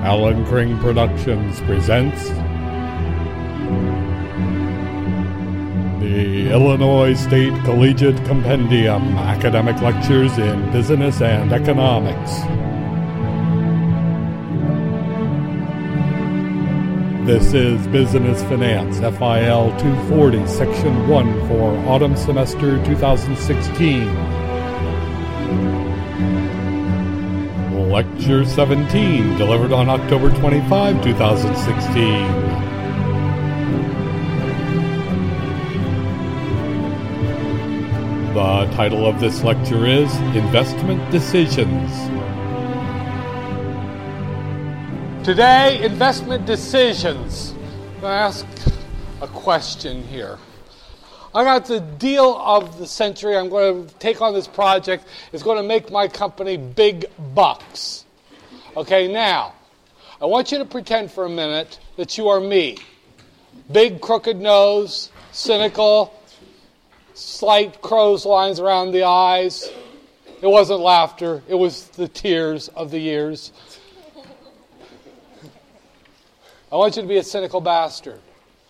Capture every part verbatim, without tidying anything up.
Alan Kring Productions presents the Illinois State Collegiate Compendium Academic Lectures in Business and Economics. This is Business Finance, F I L two forty, Section one for Autumn Semester twenty sixteen. Lecture seventeen, delivered on October twenty-fifth, twenty sixteen. The title of this lecture is Investment Decisions. Today, investment decisions. I'm going to ask a question here. I got the deal of the century. I'm going to take on this project. It's going to make my company big bucks. Okay, now, I want you to pretend for a minute that you are me. Big crooked nose, cynical, slight crow's lines around the eyes. It wasn't laughter. It was the tears of the years. I want you to be a cynical bastard.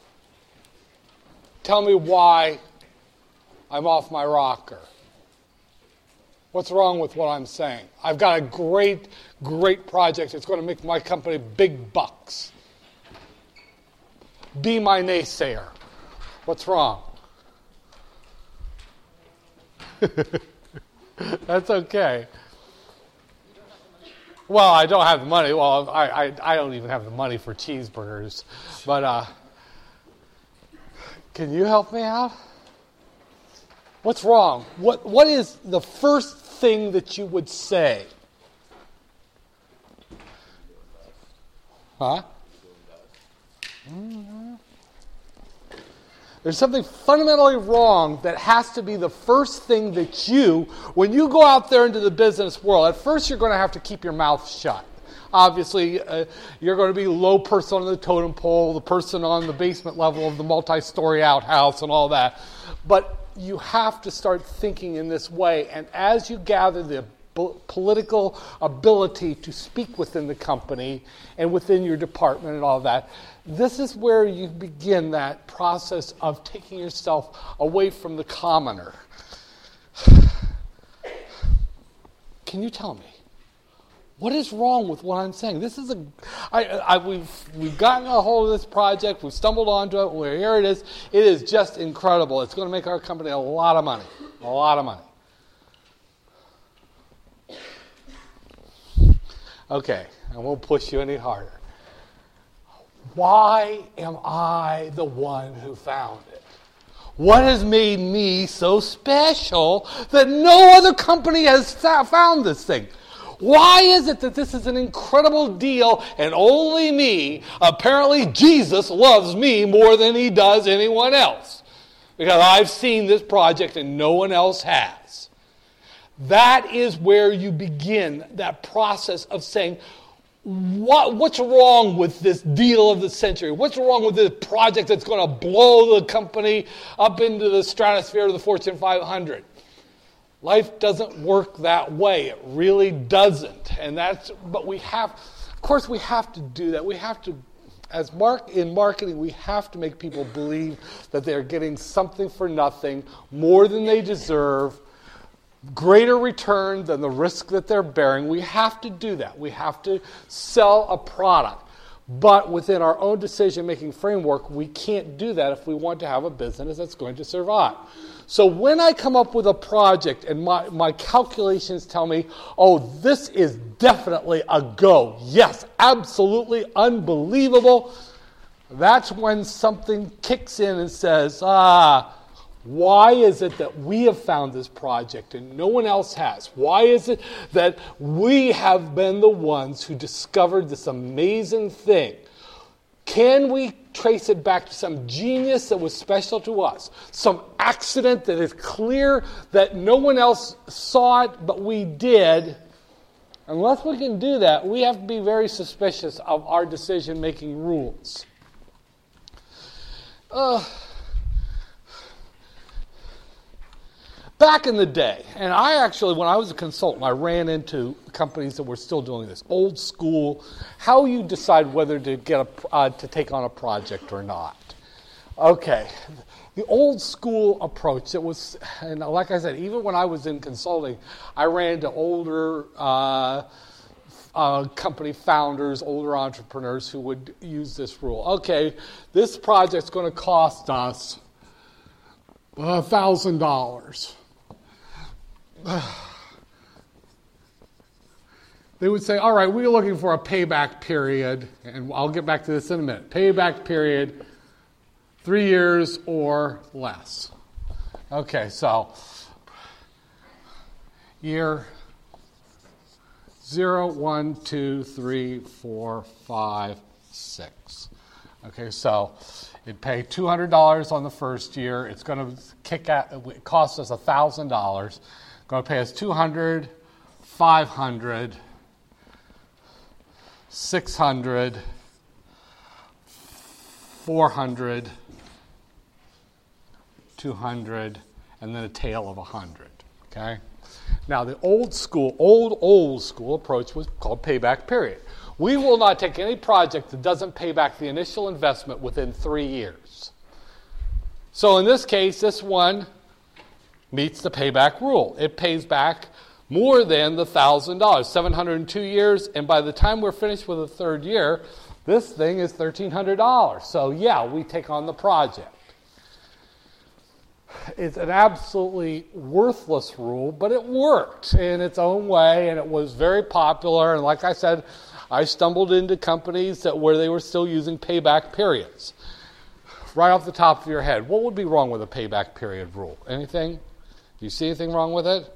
Tell me why I'm off my rocker. What's wrong with what I'm saying? I've got a great, great project. It's going to make my company big bucks. Be my naysayer. What's wrong? That's okay. Well, I don't have the money. Well, I, I, I don't even have the money for cheeseburgers. But uh, can you help me out? What's wrong? What What is the first thing that you would say? Huh? Mm-hmm. There's something fundamentally wrong that has to be the first thing that you, when you go out there into the business world, at first you're going to have to keep your mouth shut. Obviously, uh, you're going to be low person on the totem pole, the person on the basement level of the multi-story outhouse and all that. But you have to start thinking in this way. And as you gather the political ability to speak within the company and within your department and all that, this is where you begin that process of taking yourself away from the commoner. Can you tell me, what is wrong with what I'm saying? This is a, I, I, we've we've gotten a hold of this project. We've stumbled onto it. Well, here it is. It is just incredible. It's going to make our company a lot of money, a lot of money. Okay, I won't push you any harder. Why am I the one who found it? What has made me so special that no other company has found this thing? Why is it that this is an incredible deal and only me, apparently Jesus loves me more than he does anyone else? Because I've seen this project and no one else has. That is where you begin that process of saying, What, what's wrong with this deal of the century? What's wrong with this project that's going to blow the company up into the stratosphere of the Fortune five hundred? Life doesn't work that way. It really doesn't. And that's, but we have, of course we have to do that. We have to, as mark in marketing, we have to make people believe that they're getting something for nothing, more than they deserve, greater return than the risk that they're bearing. We have to do that. We have to sell a product. But within our own decision-making framework, we can't do that if we want to have a business that's going to survive. So when I come up with a project and my, my calculations tell me, oh, this is definitely a go. Yes, absolutely unbelievable. That's when something kicks in and says, ah, why is it that we have found this project and no one else has? Why is it that we have been the ones who discovered this amazing thing? Can we trace it back to some genius that was special to us? Some accident that is clear that no one else saw it, but we did? Unless we can do that, we have to be very suspicious of our decision-making rules. Uh, back in the day, and I actually, when I was a consultant, I ran into companies that were still doing this, old school, how you decide whether to get a, uh, to take on a project or not. Okay, the old school approach, it was, and like I said, even when I was in consulting, I ran into older uh, uh, company founders, older entrepreneurs who would use this rule. Okay, this project's going to cost us a thousand dollars. They would say, all right, we're looking for a payback period, and I'll get back to this in a minute. Payback period, three years or less. Okay, so year zero, one, two, three, four, five, six. Okay, so it'd pay two hundred dollars on the first year. It's going to kick out, it costs us one thousand dollars. Going to pay us two hundred dollars, five hundred dollars, six hundred dollars, four hundred dollars, two hundred dollars, and then a tail of one hundred dollars. Okay? Now, the old school, old, old school approach was called payback period. We will not take any project that doesn't pay back the initial investment within three years. So in this case, this one meets the payback rule. It pays back more than the one thousand dollars, seven hundred two years, and by the time we're finished with the third year, this thing is thirteen hundred dollars. So yeah, we take on the project. It's an absolutely worthless rule, but it worked in its own way, and it was very popular. And like I said, I stumbled into companies that where they were still using payback periods. Right off the top of your head, what would be wrong with a payback period rule? Anything? Do you see anything wrong with it?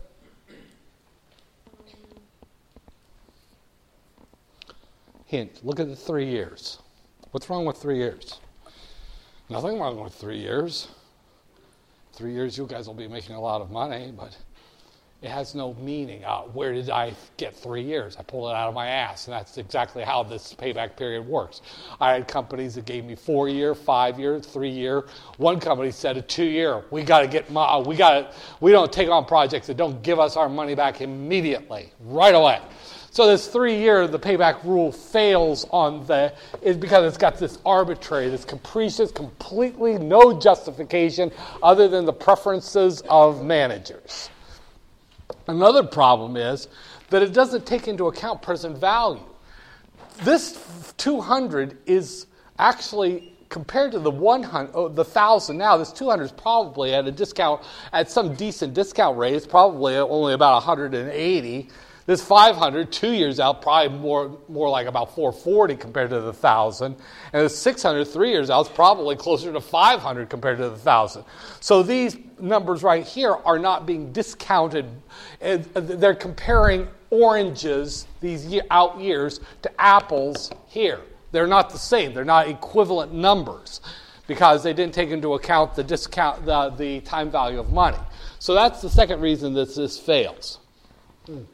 Hint, look at the three years. What's wrong with three years? Nothing wrong with three years. Three years, you guys will be making a lot of money, but it has no meaning. Uh, where did I get three years? I pulled it out of my ass, and that's exactly how this payback period works. I had companies that gave me four-year, five-year, three-year. One company said a two-year. We got to get, my, we got to, we don't take on projects that don't give us our money back immediately, right away. So this three-year, the payback rule fails on the, is because it's got this arbitrary, this capricious, completely no justification other than the preferences of managers. Another problem is that it doesn't take into account present value. This two hundred is actually, compared to the one hundred, oh, the one thousand now, this two hundred is probably at a discount, at some decent discount rate. It's probably only about one hundred eighty. This five hundred, two years out, probably more more like about four forty compared to the one thousand. And the six hundred, three years out, is probably closer to five hundred compared to the one thousand. So these numbers right here are not being discounted. They're comparing oranges, these out years, to apples here. They're not the same. They're not equivalent numbers because they didn't take into account the discount, the, the time value of money. So that's the second reason that this fails. Hmm.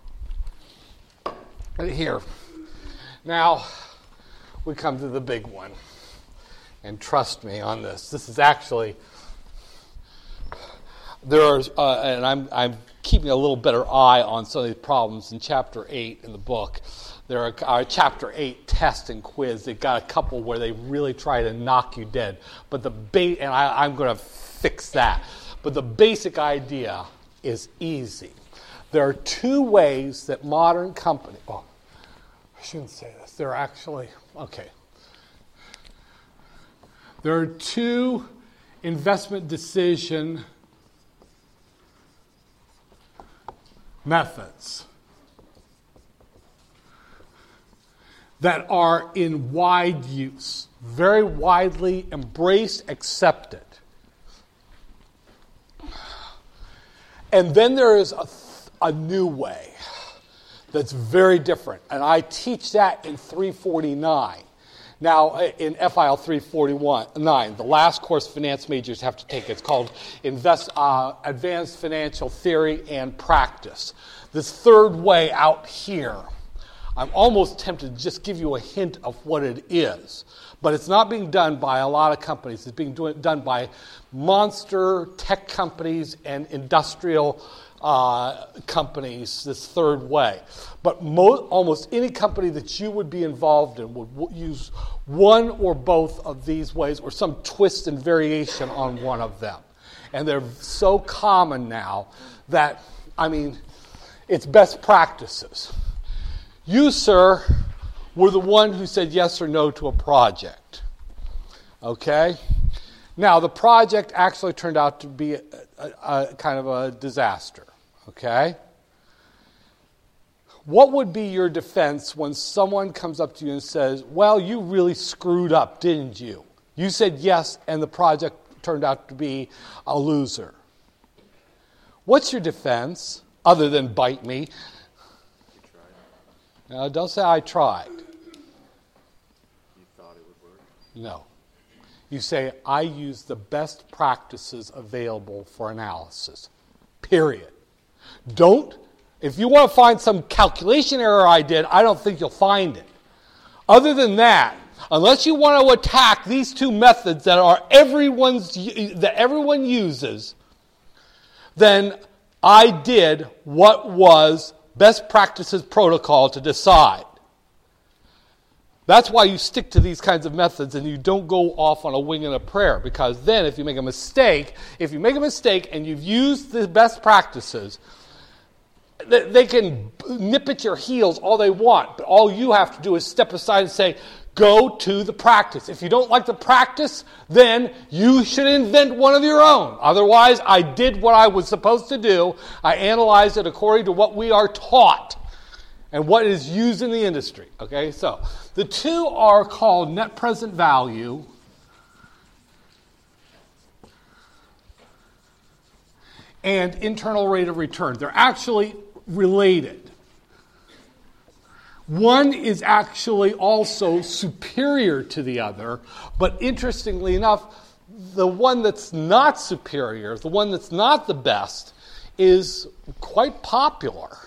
Here. Now, we come to the big one. And trust me on this. This is actually, there are, uh, and I'm, I'm keeping a little better eye on some of these problems in chapter eight in the book. There are uh, chapter eight test and quiz. They've got a couple where they really try to knock you dead. But the ba- and I, I'm going to fix that. But the basic idea is easy. There are two ways that modern companies, oh, I shouldn't say this. There are actually, okay. There are two investment decision methods that are in wide use, very widely embraced, accepted. And then there is a a new way that's very different. And I teach that in three forty-nine. Now, in F I L three forty-nine, the last course finance majors have to take, it's called Invest, uh, Advanced Financial Theory and Practice. This third way out here, I'm almost tempted to just give you a hint of what it is. But it's not being done by a lot of companies. It's being do- done by monster tech companies and industrial uh, companies this third way. But mo- almost any company that you would be involved in would w- use one or both of these ways or some twist and variation on one of them. And they're so common now that, I mean, it's best practices. You, sir, were the one who said yes or no to a project. Okay? Now, the project actually turned out to be a, a, a kind of a disaster. Okay? What would be your defense when someone comes up to you and says, well, you really screwed up, didn't you? You said yes, and the project turned out to be a loser. What's your defense, other than bite me? Now, don't say I tried. You thought it would work? No. You say, I used the best practices available for analysis. Period. Don't, if you want to find some calculation error I did, I don't think you'll find it. Other than that, unless you want to attack these two methods that are everyone's that everyone uses, then I did what was best practices protocol to decide. That's why you stick to these kinds of methods and you don't go off on a wing and a prayer, because then if you make a mistake, if you make a mistake and you've used the best practices, they can nip at your heels all they want, but all you have to do is step aside and say, go to the practice. If you don't like the practice, then you should invent one of your own. Otherwise, I did what I was supposed to do. I analyzed it according to what we are taught and what is used in the industry. Okay, so the two are called net present value and internal rate of return. They're actually related. One is actually also superior to the other, but interestingly enough, the one that's not superior, the one that's not the best, is quite popular.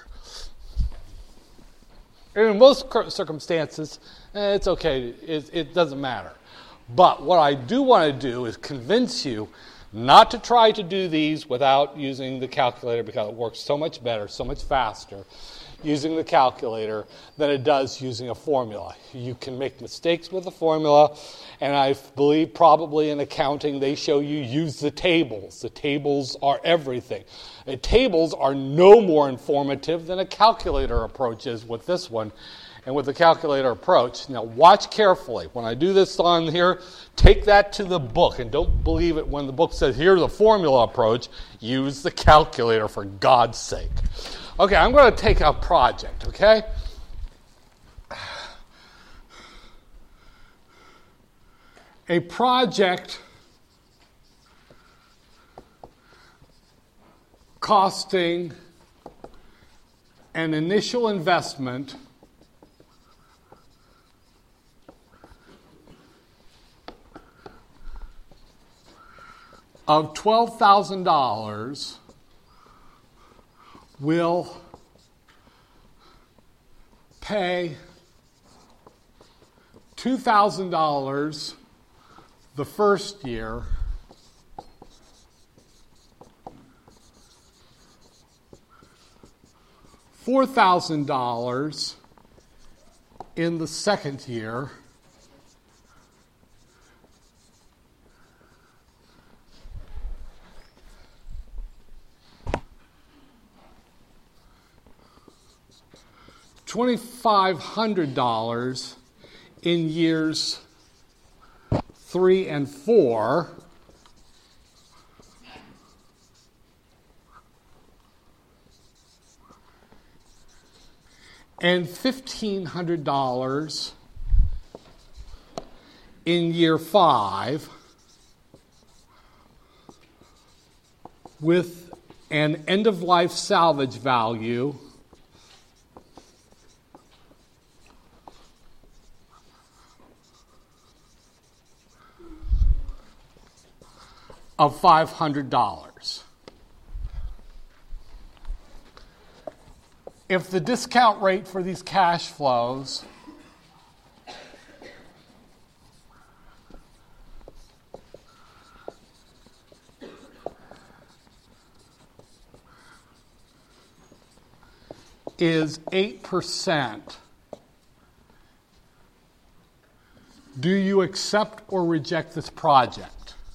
In most circumstances, eh, it's okay, it, it doesn't matter. But what I do want to do is convince you not to try to do these without using the calculator, because it works so much better, so much faster using the calculator than it does using a formula. You can make mistakes with the formula, and I believe probably in accounting they show you use the tables. The tables are everything. The tables are no more informative than a calculator approach is with this one. And with the calculator approach, now watch carefully. When I do this on here, take that to the book, and don't believe it when the book says, here's the formula approach. Use the calculator, for God's sake. Okay, I'm going to take a project, okay? A project costing an initial investment of twelve thousand dollars will pay two thousand dollars the first year, four thousand dollars in the second year, two thousand five hundred dollars in years three and four, and fifteen hundred dollars in year five, with an end-of-life salvage value of five hundred dollars. if the discount rate for these cash flows is eight percent, do you accept or reject this project?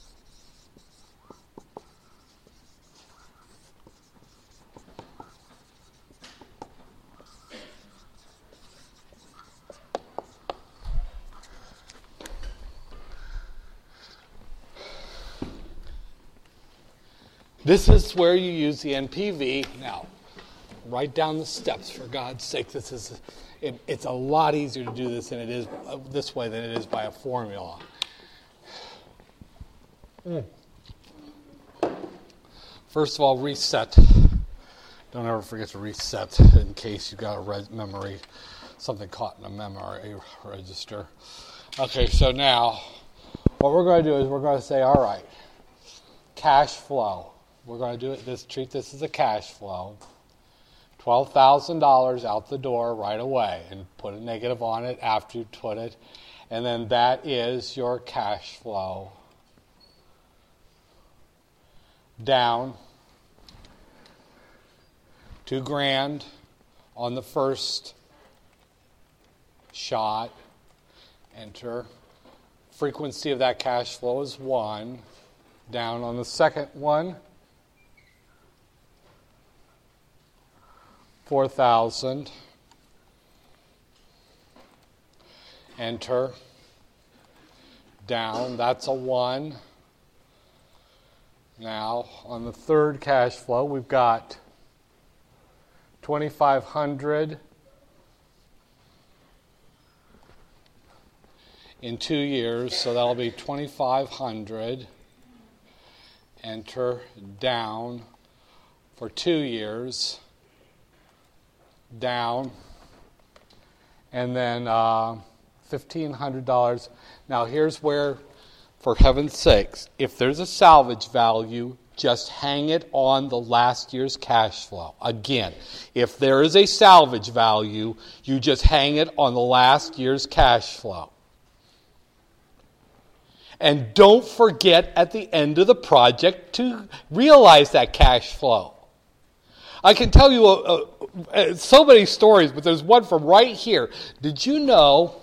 This is where you use the N P V. Now, write down the steps, for God's sake. This is it, it's a lot easier to do this than it is uh, this way than it is by a formula. Mm. First of all, reset. Don't ever forget to reset in case you got a red memory, something caught in a memory register. Okay, so now what we're going to do is we're going to say, all right, cash flow. We're going to do it. This treat this as a cash flow. twelve thousand dollars out the door right away, and put a negative on it after you put it, and then that is your cash flow. Down two grand on the first shot. Enter. Frequency of that cash flow is one. Down on the second one. four thousand. Enter. Down, that's a one. Now, on the third cash flow, we've got twenty-five hundred in two years, so that'll be twenty-five hundred. Enter. Down for two years. Down, and then uh, fifteen hundred dollars. Now here's where, for heaven's sakes, if there's a salvage value, just hang it on the last year's cash flow. Again, if there is a salvage value, you just hang it on the last year's cash flow. And don't forget at the end of the project to realize that cash flow. I can tell you a, a, so many stories, but there's one from right here. Did you know,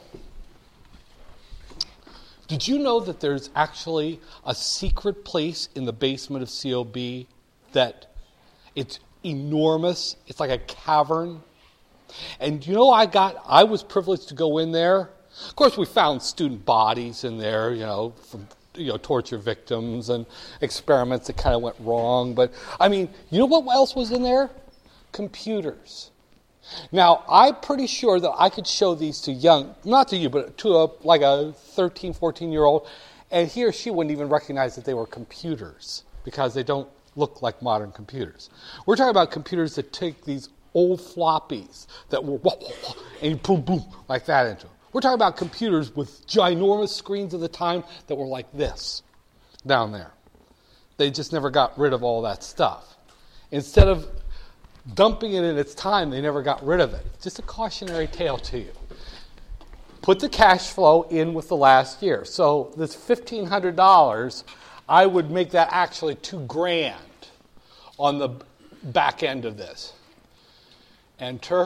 did you know that there's actually a secret place in the basement of C O B that it's enormous? It's like a cavern. And you know, I got, I was privileged to go in there. Of course, we found student bodies in there, you know, from you know, torture victims and experiments that kind of went wrong. But, I mean, you know what else was in there? Computers. Now, I'm pretty sure that I could show these to young, not to you, but to a, like a thirteen, fourteen-year-old, and he or she wouldn't even recognize that they were computers because they don't look like modern computers. We're talking about computers that take these old floppies that were and boom, boom, like that into them. We're talking about computers with ginormous screens of the time that were like this down there. They just never got rid of all that stuff. Instead of dumping it in its time, they never got rid of it. Just a cautionary tale to you. Put the cash flow in with the last year. So this fifteen hundred dollars, I would make that actually two grand on the back end of this. Enter.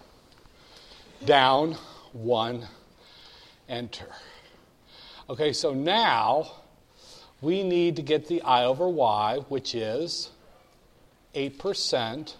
Down. One, enter. Okay, so now we need to get the I over Y, which is eight percent.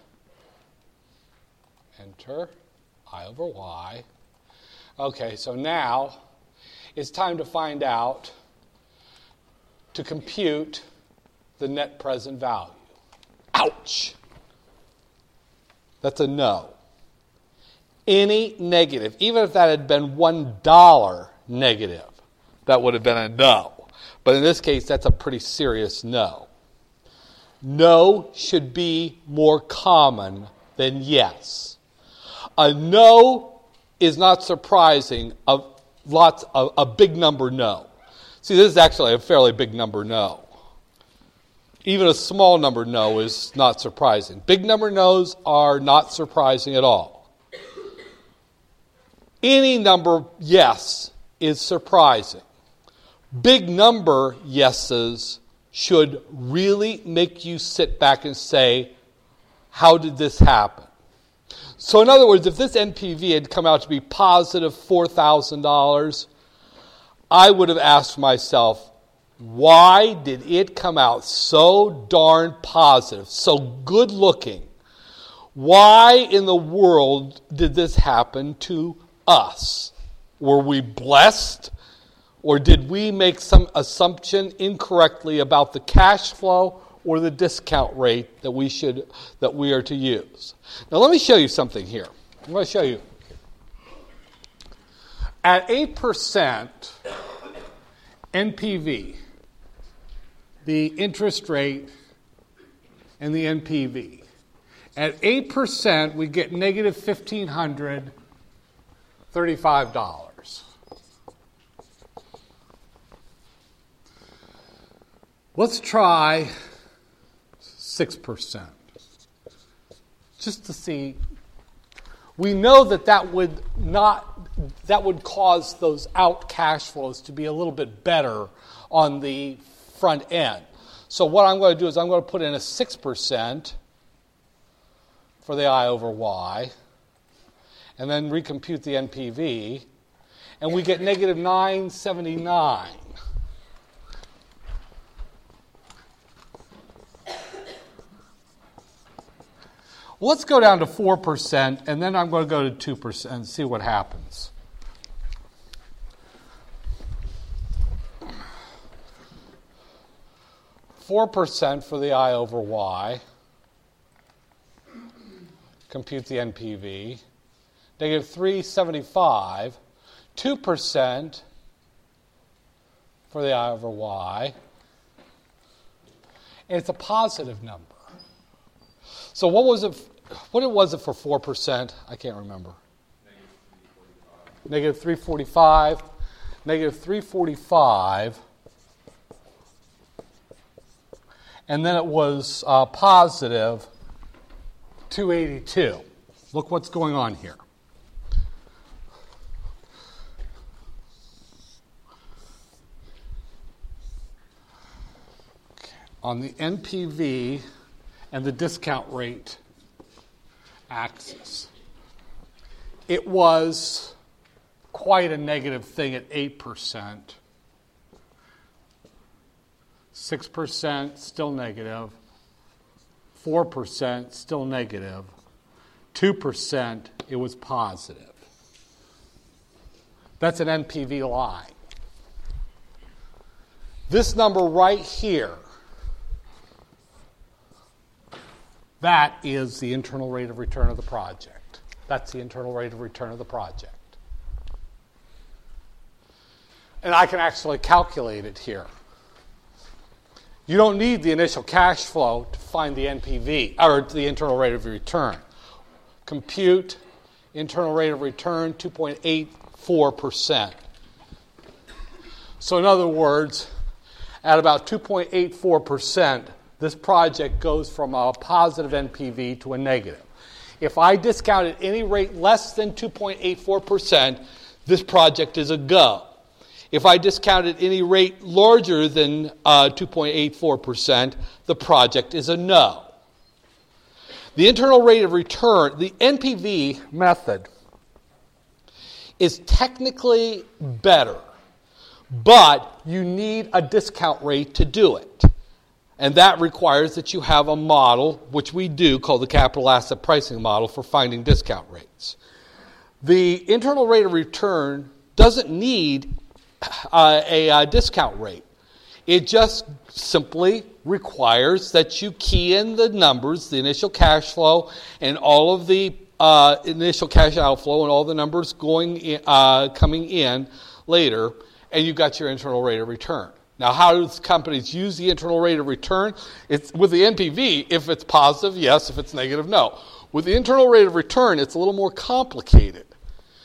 Enter. I over Y. Okay, so now it's time to find out, to compute the net present value. Ouch! That's a no. Any negative, even if that had been one dollar negative, that would have been a no. But in this case, that's a pretty serious no. No should be more common than yes. A no is not surprising. A lots of a big number no. See, this is actually a fairly big number no. even a small number no is not surprising. Big number no's are not surprising at all. Any number yes is surprising. Big number yeses should really make you sit back and say, how did this happen? So in other words, if this N P V had come out to be positive four thousand dollars, I would have asked myself, why did it come out so darn positive, so good looking? Why in the world did this happen to us? Were we blessed? Or did we make some assumption incorrectly about the cash flow or the discount rate that we should that we are to use? Now let me show you something here. I'm going to show you. At eight percent N P V, the interest rate and the N P V. At eight percent, we get negative one thousand five hundred thirty-five dollars. Let's try six percent. Just to see. We know that that would not, that would cause those out cash flows to be a little bit better on the front end. So what I'm going to do is I'm going to put in a six percent for the I over Y, and then recompute the N P V, and we get negative nine seventy-nine. Let's go down to four percent, and then I'm going to go to two percent and see what happens. four percent for the I over Y. Compute the N P V. Negative three seventy-five. two percent for the I over Y. And it's a positive number. So what was it? What was it for four percent? I can't remember. Negative three forty-five. Negative three forty-five. And then it was uh, positive two eighty-two. Look what's going on here. Okay. On the N P V and the discount rate axis, it was quite a negative thing at eight percent. six percent still negative. four percent still negative. two percent it was positive. That's an N P V line. This number right here, that is the internal rate of return of the project. That's the internal rate of return of the project. And I can actually calculate it here. You don't need the initial cash flow to find the N P V, or the internal rate of return. Compute internal rate of return, two point eight four percent. So in other words, at about two point eight four percent, this project goes from a positive N P V to a negative. If I discount at any rate less than two point eight four percent, this project is a go. If I discount at any rate larger than uh, two point eight four percent, the project is a no. The internal rate of return, the N P V method, is technically better, but you need a discount rate to do it. And that requires that you have a model, which we do, called the capital asset pricing model for finding discount rates. The internal rate of return doesn't need uh, a, a discount rate. It just simply requires that you key in the numbers, the initial cash flow, and all of the uh, initial cash outflow, and all the numbers going in, uh, coming in later, and you've got your internal rate of return. Now, how do companies use the internal rate of return? It's with the N P V, if it's positive, yes. If it's negative, no. With the internal rate of return, it's a little more complicated.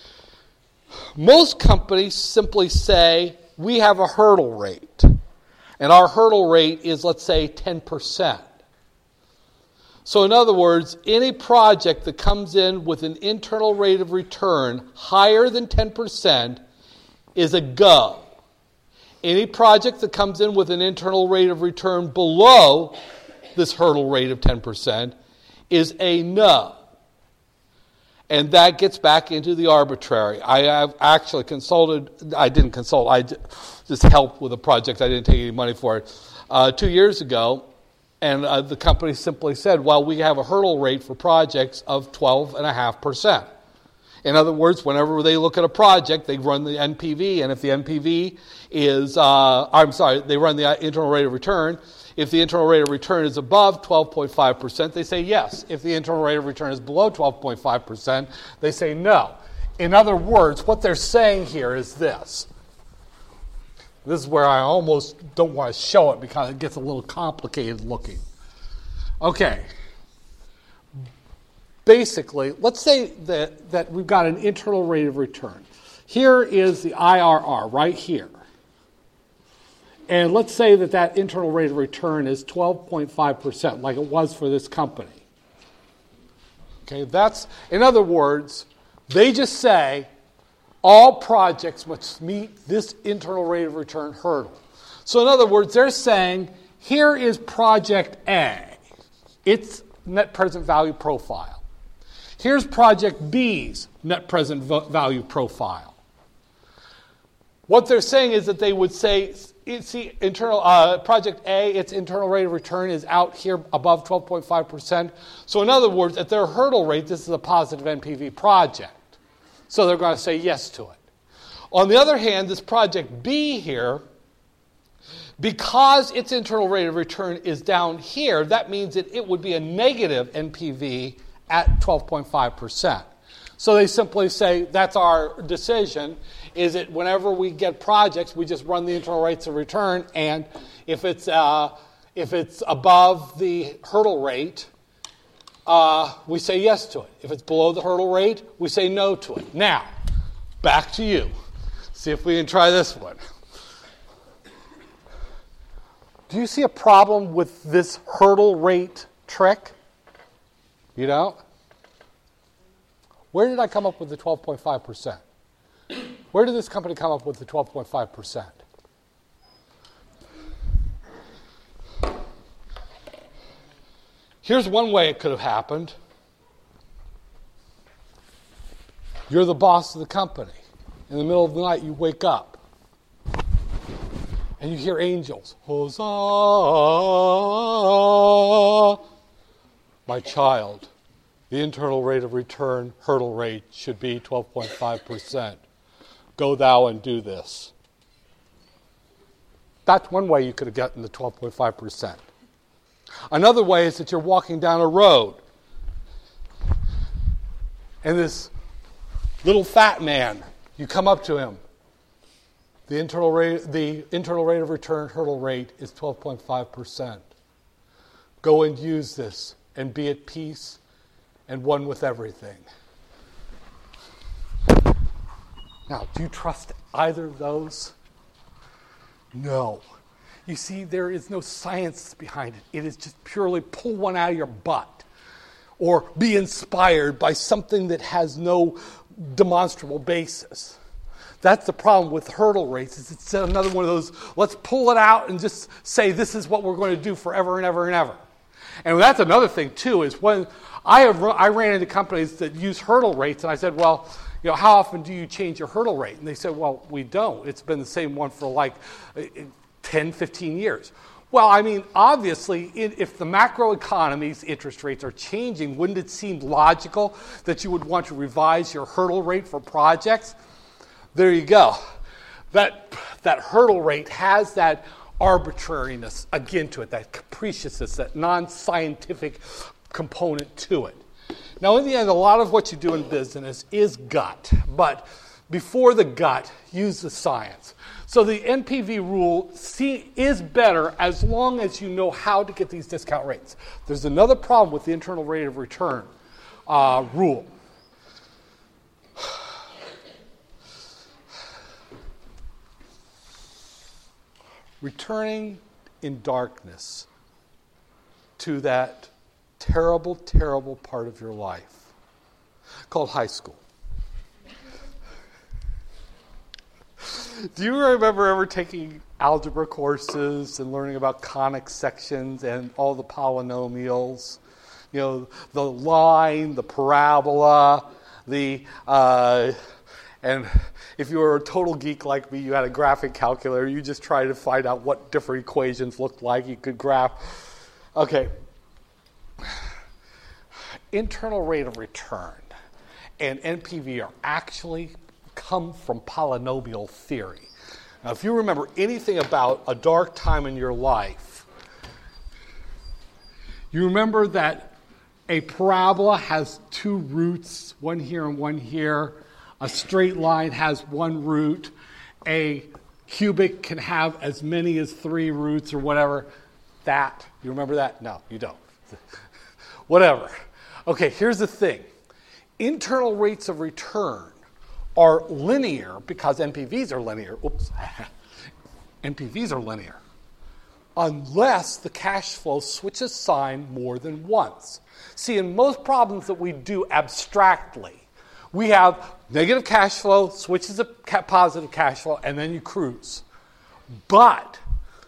Most companies simply say, we have a hurdle rate. And our hurdle rate is, let's say, ten percent. So in other words, any project that comes in with an internal rate of return higher than ten percent is a go. Any project that comes in with an internal rate of return below this hurdle rate of ten percent is a no. And that gets back into the arbitrary. I have actually consulted, I didn't consult, I just helped with a project. I didn't take any money for it. Uh, two years ago, and uh, the company simply said, well, we have a hurdle rate for projects of twelve point five percent. In other words, whenever they look at a project, they run the N P V, and if the N P V is, uh, I'm sorry, they run the internal rate of return. If the internal rate of return is above twelve point five percent, they say yes. If the internal rate of return is below twelve point five percent, they say no. In other words, what they're saying here is this. This is where I almost don't want to show it because it gets a little complicated looking. Okay. Basically, let's say that, that we've got an internal rate of return. Here is the I R R right here. And let's say that that internal rate of return is twelve point five percent, like it was for this company. Okay, that's, in other words, they just say all projects must meet this internal rate of return hurdle. So in other words, they're saying, here is project A, its net present value profile. Here's project B's net present value profile. What they're saying is that they would say, see, internal uh, project A, its internal rate of return is out here above twelve point five percent. So in other words, at their hurdle rate, this is a positive N P V project. So they're going to say yes to it. On the other hand, this project B here, because its internal rate of return is down here, that means that it would be a negative N P V at twelve point five percent. So they simply say, that's our decision, is that whenever we get projects, we just run the internal rates of return, and if it's uh, if it's above the hurdle rate, uh, we say yes to it. If it's below the hurdle rate, we say no to it. Now, back to you. See if we can try this one. Do you see a problem with this hurdle rate trick? You don't? Where did I come up with the twelve point five percent? Where did this company come up with the twelve point five percent? Here's one way it could have happened. You're the boss of the company. In the middle of the night, you wake up. And you hear angels. Hosanna. My child, the internal rate of return hurdle rate should be twelve point five percent. Go thou and do this. That's one way you could have gotten the twelve point five percent. Another way is that you're walking down a road, and this little fat man, you come up to him. The internal rate, the internal rate of return hurdle rate is twelve point five percent. Go and use this and be at peace and one with everything. Now, do you trust either of those? No. You see, there is no science behind it. It is just purely pull one out of your butt or be inspired by something that has no demonstrable basis. That's the problem with hurdle rates. Is it's another one of those, let's pull it out and just say this is what we're going to do forever and ever and ever. And that's another thing, too, is when I have I ran into companies that use hurdle rates, and I said, well, you know, how often do you change your hurdle rate? And they said, well, we don't. It's been the same one for like ten, fifteen years. Well, I mean, obviously, if the macroeconomy's interest rates are changing, wouldn't it seem logical that you would want to revise your hurdle rate for projects? There you go. That, that hurdle rate has that arbitrariness again to it, that capriciousness, that non-scientific component to it. Now, in the end, a lot of what you do in business is gut, but before the gut, use the science. So the N P V rule see, is better as long as you know how to get these discount rates. There's another problem with the internal rate of return uh, rule. returning in darkness to that terrible, terrible part of your life called high school. Do you remember ever taking algebra courses and learning about conic sections and all the polynomials? You know, the line, the parabola, the, uh, and if you were a total geek like me, you had a graphic calculator, you just tried to find out what different equations looked like. You could graph. Okay. Internal rate of return and N P V are actually come from polynomial theory. Now, if you remember anything about a dark time in your life, you remember that a parabola has two roots, one here and one here. A straight line has one root. A cubic can have as many as three roots or whatever. That, you remember that? No, you don't. Whatever. Okay, here's the thing. Internal rates of return are linear because N P Vs are linear. Oops. N P Vs are linear. Unless the cash flow switches sign more than once. See, in most problems that we do abstractly, we have negative cash flow, switches to positive cash flow, and then you cruise. But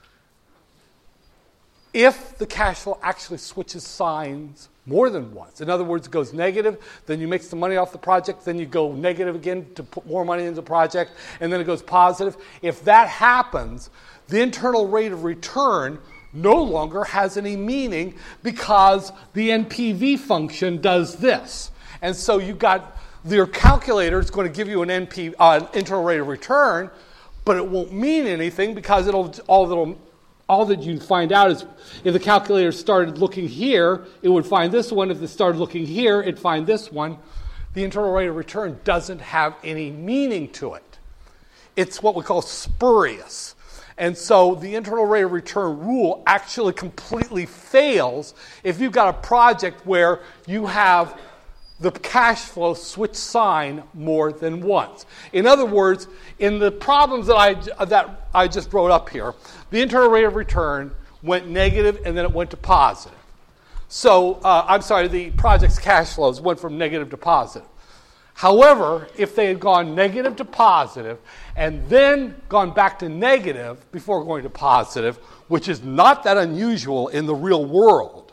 if the cash flow actually switches signs more than once, in other words, it goes negative, then you make some money off the project, then you go negative again to put more money into the project, and then it goes positive. If that happens, the internal rate of return no longer has any meaning because the N P V function does this. And so you got your calculator is going to give you an N P, uh, an internal rate of return, but it won't mean anything because it'll all that'll all that you find out is if the calculator started looking here, it would find this one. If it started looking here, it'd find this one. The internal rate of return doesn't have any meaning to it. It's what we call spurious. And so the internal rate of return rule actually completely fails if you've got a project where you have the cash flow switch sign more than once. In other words, in the problems that I, that I just wrote up here, the internal rate of return went negative and then it went to positive. So, uh, I'm sorry, the project's cash flows went from negative to positive. However, if they had gone negative to positive and then gone back to negative before going to positive, which is not that unusual in the real world,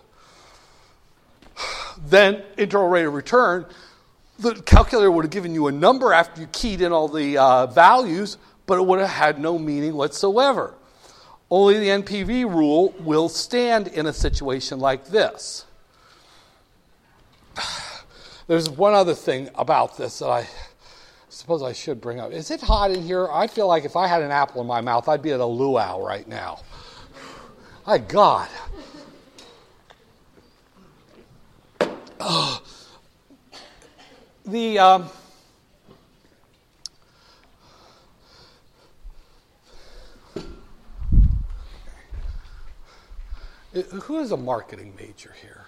then internal rate of return, the calculator would have given you a number after you keyed in all the uh, values, but it would have had no meaning whatsoever. Only the N P V rule will stand in a situation like this. There's one other thing about this that I suppose I should bring up. Is it hot in here? I feel like if I had an apple in my mouth, I'd be at a luau right now. My God. Oh. The um, who is a marketing major here?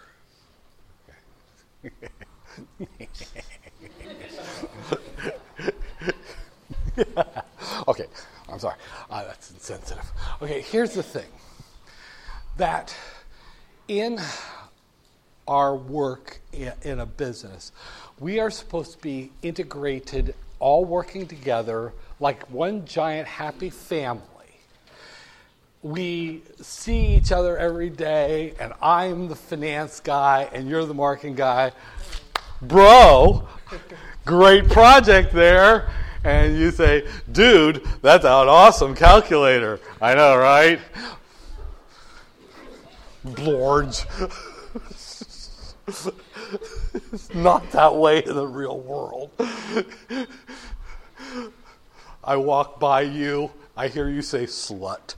Okay, I'm sorry. Uh, that's insensitive. Okay, here's the thing. That in our work in a business, we are supposed to be integrated, all working together like one giant happy family. We see each other every day, and I'm the finance guy, and you're the marketing guy. Bro, great project there. And you say, dude, that's an awesome calculator. I know, right? Blorge. It's not that way in the real world. I walk by you, I hear you say slut.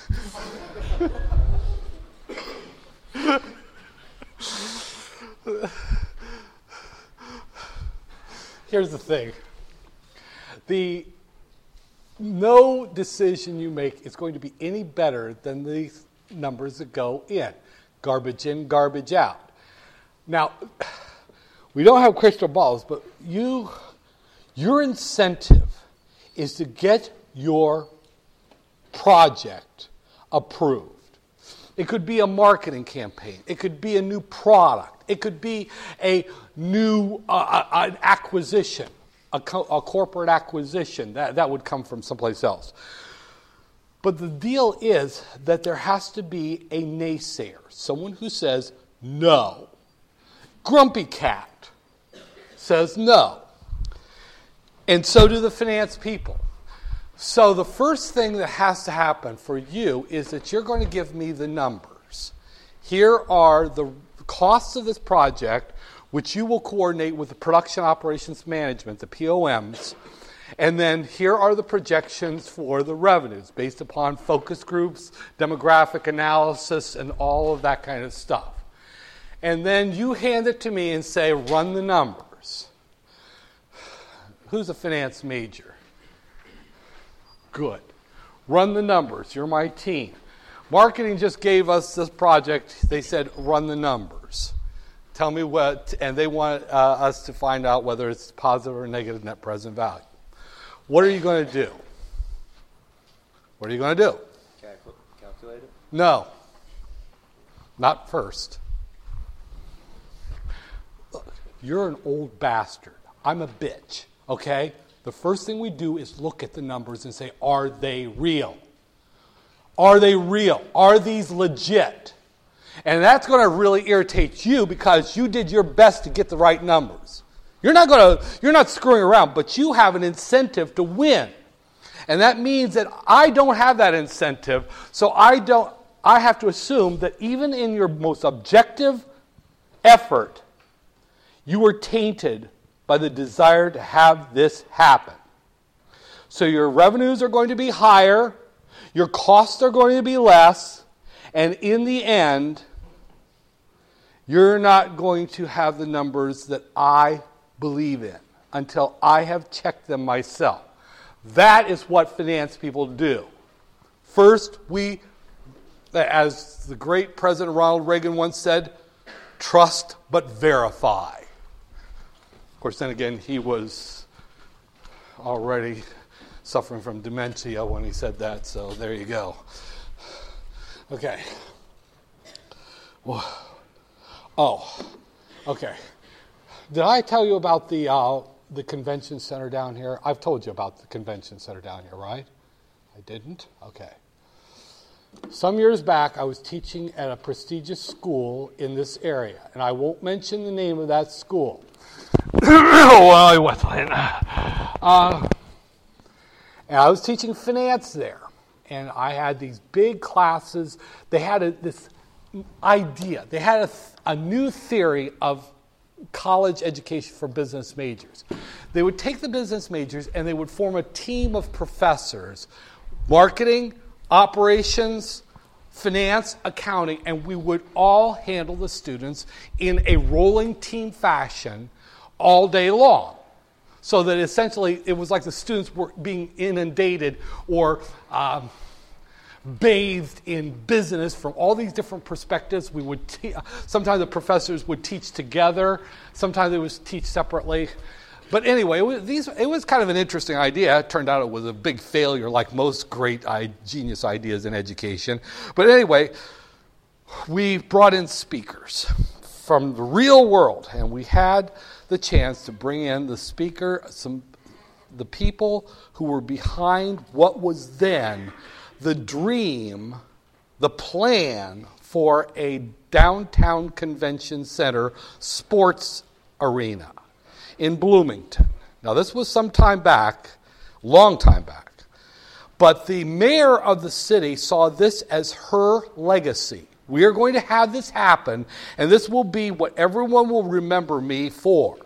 Here's the thing. The no decision you make is going to be any better than the numbers that go in. Garbage in, garbage out. Now, we don't have crystal balls, but you, your incentive is to get your project approved. It could be a marketing campaign. It could be a new product. It could be a new uh, an acquisition, a, co- a corporate acquisition. That, that would come from someplace else. But the deal is that there has to be a naysayer, someone who says no. Grumpy Cat says no. And so do the finance people. So the first thing that has to happen for you is that you're going to give me the numbers. Here are the costs of this project, which you will coordinate with the Production Operations Management, the P O Ms. And then here are the projections for the revenues based upon focus groups, demographic analysis, and all of that kind of stuff. And then you hand it to me and say, run the numbers. Who's a finance major? Good. Run the numbers. You're my team. Marketing just gave us this project. They said, run the numbers. Tell me what, and they want uh, us to find out whether it's positive or negative net present value. What are you going to do? What are you going to do? Calcul- calculate it? No. Not first. Look, you're an old bastard. I'm a bitch, okay? The first thing we do is look at the numbers and say, are they real? Are they real? Are these legit? And that's going to really irritate you because you did your best to get the right numbers. You're not going to, you're not screwing around, but you have an incentive to win. And that means that I don't have that incentive, so I don't, I have to assume that even in your most objective effort, you were tainted by the desire to have this happen. So your revenues are going to be higher, your costs are going to be less, and in the end, you're not going to have the numbers that I believe in until I have checked them myself. That is what finance people do. First, we, as the great President Ronald Reagan once said, trust but verify. Of course, then again, he was already suffering from dementia when he said that, so there you go. Okay. Oh, okay. Did I tell you about the uh, the convention center down here? I've told you about the convention center down here, right? I didn't? Okay. Some years back, I was teaching at a prestigious school in this area, and I won't mention the name of that school. Well, I wasn't. Uh, and I was teaching finance there, and I had these big classes. They had a, this idea. They had a, a new theory of college education for business majors. They would take the business majors and they would form a team of professors, marketing, operations, finance, accounting, and we would all handle the students in a rolling team fashion all day long. So that essentially it was like the students were being inundated or um, bathed in business from all these different perspectives. We would te- sometimes the professors would teach together, sometimes they would teach separately. But anyway, it was, these, it was kind of an interesting idea. It turned out it was a big failure, like most great I, genius ideas in education. But anyway, we brought in speakers from the real world, and we had the chance to bring in the speaker, some the people who were behind what was then the dream, the plan for a downtown convention center sports arena in Bloomington. Now, this was some time back, long time back, but the mayor of the city saw this as her legacy. We are going to have this happen, and this will be what everyone will remember me for.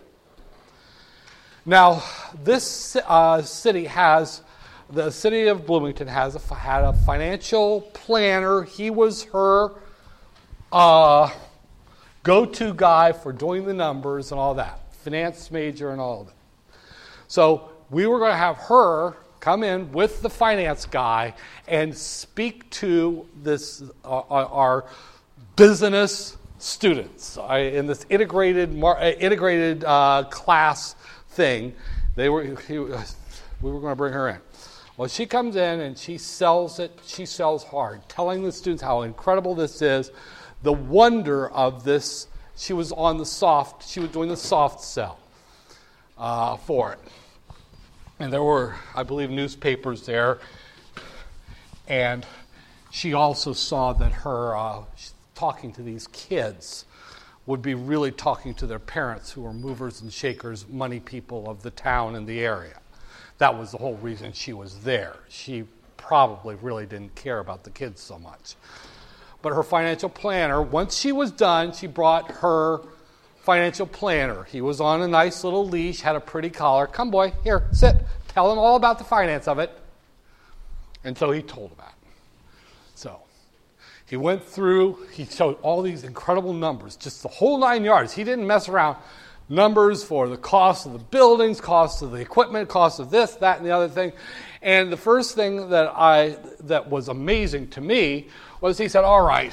Now, this uh, city has, the city of Bloomington has a, had a financial planner. He was her uh, go-to guy for doing the numbers and all that, finance major and all of that. So we were going to have her come in with the finance guy and speak to this uh, our business students uh, in this integrated mar- integrated uh, class thing. They were he, we were going to bring her in. Well, she comes in and she sells it. She sells hard, telling the students how incredible this is, the wonder of this. She was on the soft, she was doing the soft sell uh, for it. And there were, I believe, newspapers there. And she also saw that her uh, talking to these kids would be really talking to their parents, who were movers and shakers, money people of the town and the area. That was the whole reason she was there. She probably really didn't care about the kids so much. But her financial planner, once she was done, she brought her financial planner. He was on a nice little leash, had a pretty collar. Come, boy, here, sit. Tell him all about the finance of it. And so he told about it. So he went through, he showed all these incredible numbers, just the whole nine yards. He didn't mess around. Numbers for the cost of the buildings, cost of the equipment, cost of this, that, and the other thing. And the first thing that I that was amazing to me was he said, all right,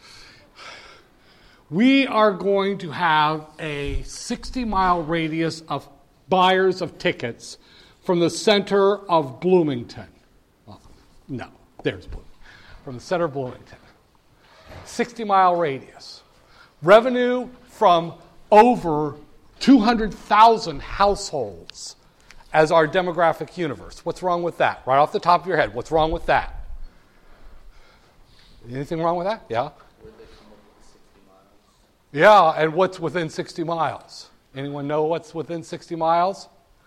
we are going to have a sixty-mile radius of buyers of tickets from the center of Bloomington. Well, no, there's Bloomington. From the center of Bloomington. sixty-mile radius. Revenue from over two hundred thousand households as our demographic universe. What's wrong with that? Right off the top of your head, what's wrong with that? Anything wrong with that? Yeah? Where did they come up with sixty miles? Yeah, and what's within sixty miles? Anyone know what's within sixty miles?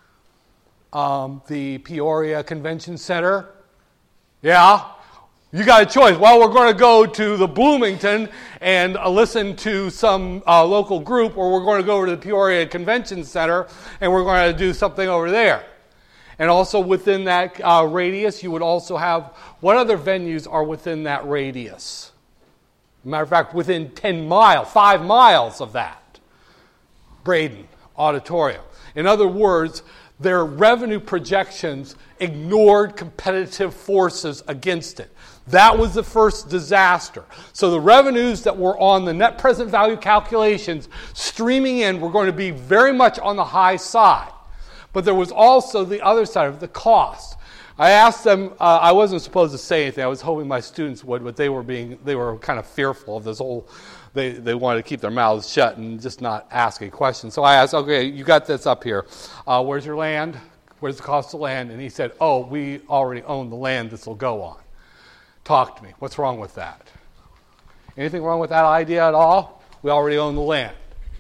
Um, the Peoria Convention Center. Yeah? You got a choice. Well, we're going to go to the Bloomington and uh, listen to some uh, local group, or we're going to go over to the Peoria Convention Center and we're going to do something over there. And also within that uh, radius, you would also have, what other venues are within that radius? Matter of fact, within ten miles, five miles of that. Braden Auditorium. In other words, their revenue projections ignored competitive forces against it. That was the first disaster. So the revenues that were on the net present value calculations streaming in were going to be very much on the high side. But there was also the other side of the cost. I asked them, uh, I wasn't supposed to say anything. I was hoping my students would, but they were being, they were kind of fearful of this whole, they, they wanted to keep their mouths shut and just not ask a question. So I asked, okay, you got this up here. Uh, where's your land? Where's the cost of land? And he said, oh, we already own the land this will go on. Talk to me. What's wrong with that? Anything wrong with that idea at all? We already own the land.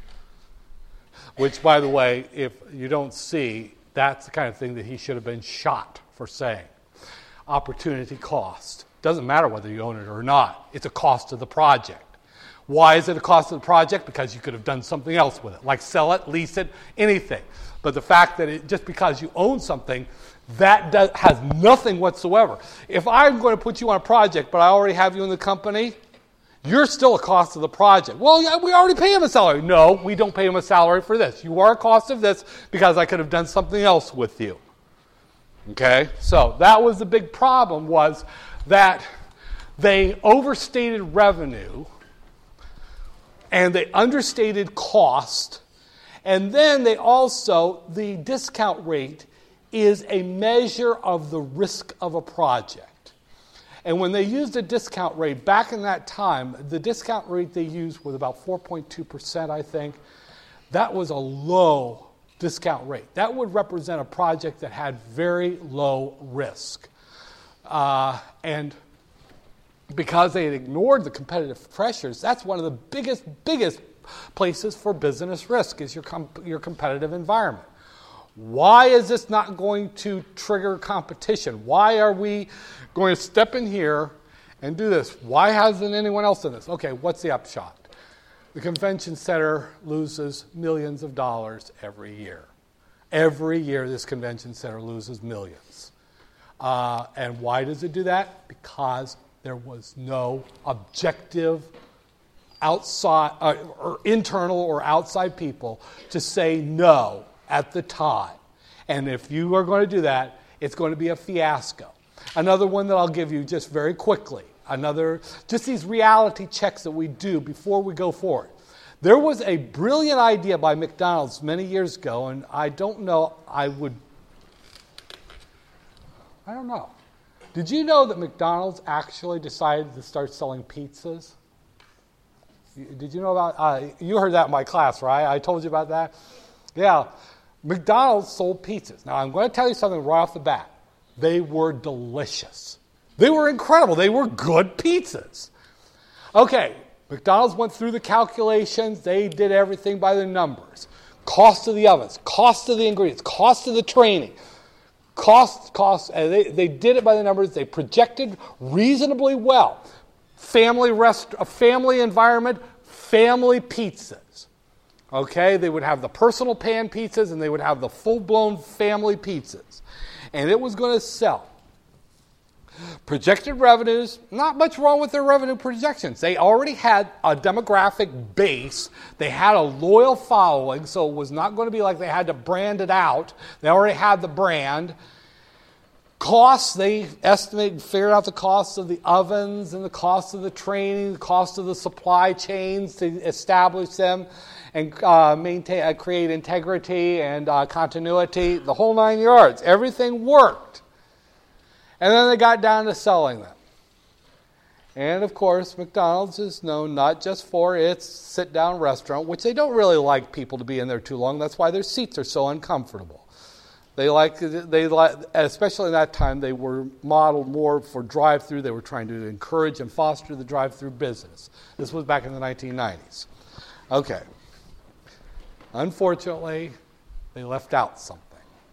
Which, by the way, if you don't see, that's the kind of thing that he should have been shot for saying. Opportunity cost. Doesn't matter whether you own it or not. It's a cost of the project. Why is it a cost of the project? Because you could have done something else with it, like sell it, lease it, anything. But the fact that it, just because you own something, that does, has nothing whatsoever. If I'm going to put you on a project, but I already have you in the company, you're still a cost of the project. Well, yeah, we already pay him a salary. No, we don't pay him a salary for this. You are a cost of this because I could have done something else with you. Okay? So that was the big problem, was that they overstated revenue and they understated cost. And then they also, the discount rate is a measure of the risk of a project. And when they used a discount rate, back in that time, the discount rate they used was about four point two percent, I think. That was a low discount rate. That would represent a project that had very low risk. Uh, and because they had ignored the competitive pressures, that's one of the biggest, biggest places for business risk is your com- your competitive environment. Why is this not going to trigger competition? Why are we going to step in here and do this? Why hasn't anyone else done this? Okay, what's the upshot? The convention center loses millions of dollars every year. Every year this convention center loses millions. Uh, and why does it do that? Because there was no objective outside uh, or internal or outside people to say no at the time. And if you are going to do that, it's going to be a fiasco. Another one that I'll give you just very quickly, another, just these reality checks that we do before we go forward. There was a brilliant idea by McDonald's many years ago, and I don't know, I would, I don't know. Did you know that McDonald's actually decided to start selling pizzas? Did you know about, uh, you heard that in my class, right? I told you about that? Yeah. McDonald's sold pizzas. Now, I'm going to tell you something right off the bat. They were delicious. They were incredible. They were good pizzas. Okay, McDonald's went through the calculations. They did everything by the numbers. Cost of the ovens, cost of the ingredients, cost of the training. Cost, cost, and they, they did it by the numbers. They projected reasonably well. Family rest, a family environment, family pizzas. Okay, they would have the personal pan pizzas and they would have the full-blown family pizzas. And it was going to sell. Projected revenues, not much wrong with their revenue projections. They already had a demographic base. They had a loyal following, so it was not going to be like they had to brand it out. They already had the brand. Costs, they estimated, figured out the costs of the ovens and the cost of the training, the cost of the supply chains to establish them and uh, maintain, uh, create integrity and uh, continuity, the whole nine yards. Everything worked. And then they got down to selling them. And of course, McDonald's is known not just for its sit-down restaurant, which they don't really like people to be in there too long. That's why their seats are so uncomfortable. They like, they like, especially in that time, they were modeled more for drive-through. They were trying to encourage and foster the drive-through business. This was back in the nineteen nineties. Okay. Unfortunately, they left out something.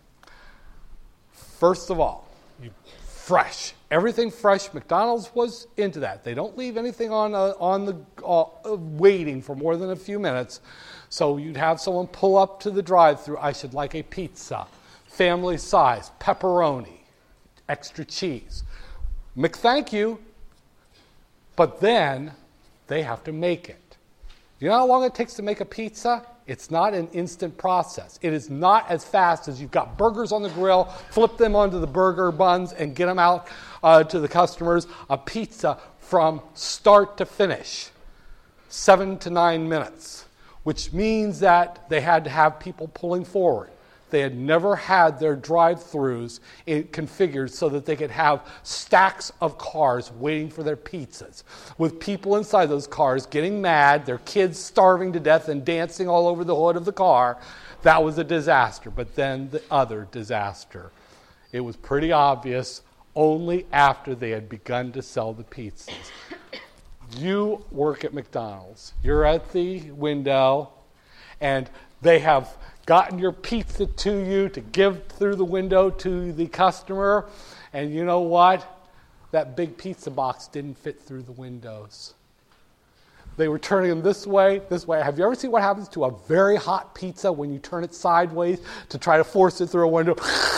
First of all, you fresh. Everything fresh. McDonald's was into that. They don't leave anything on uh, on the uh, waiting for more than a few minutes. So you'd have someone pull up to the drive-thru. I should like a pizza, family size, pepperoni, extra cheese. McThank you. But then they have to make it. You know how long it takes to make a pizza? It's not an instant process. It is not as fast as you've got burgers on the grill, flip them onto the burger buns, and get them out uh, to the customers. A pizza from start to finish, seven to nine minutes, which means that they had to have people pulling forward. They had never had their drive-thrus configured so that they could have stacks of cars waiting for their pizzas, with people inside those cars getting mad, their kids starving to death and dancing all over the hood of the car. That was a disaster. But then the other disaster. It was pretty obvious only after they had begun to sell the pizzas. You work at McDonald's. You're at the window, and they have gotten your pizza to you to give through the window to the customer. And you know what? That big pizza box didn't fit through the windows. They were turning them this way, this way. Have you ever seen what happens to a very hot pizza when you turn it sideways to try to force it through a window?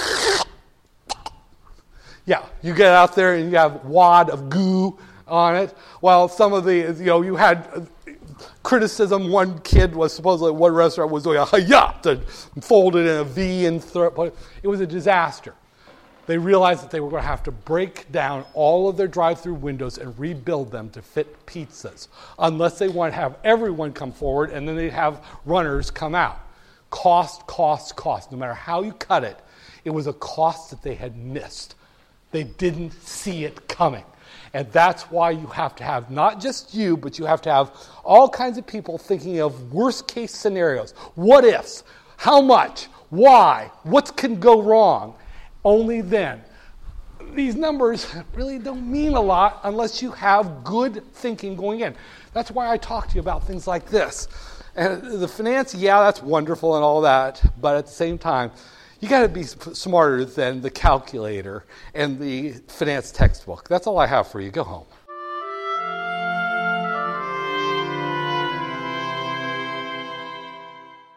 Yeah, you get out there and you have wad of goo on it. Well, some of the, you know, you had criticism. One kid was supposedly at one restaurant was doing a hi-ya to fold it in a V and throw it. It was a disaster. They realized that they were going to have to break down all of their drive-through windows and rebuild them to fit pizzas, unless they want to have everyone come forward and then they'd have runners come out. Cost, cost, cost. No matter how you cut it, it was a cost that they had missed. They didn't see it coming. And that's why you have to have not just you, but you have to have all kinds of people thinking of worst-case scenarios. What ifs? How much? Why? What can go wrong? Only then. These numbers really don't mean a lot unless you have good thinking going in. That's why I talk to you about things like this. And the finance, yeah, that's wonderful and all that, but at the same time, you got to be smarter than the calculator and the finance textbook. That's all I have for you. Go home.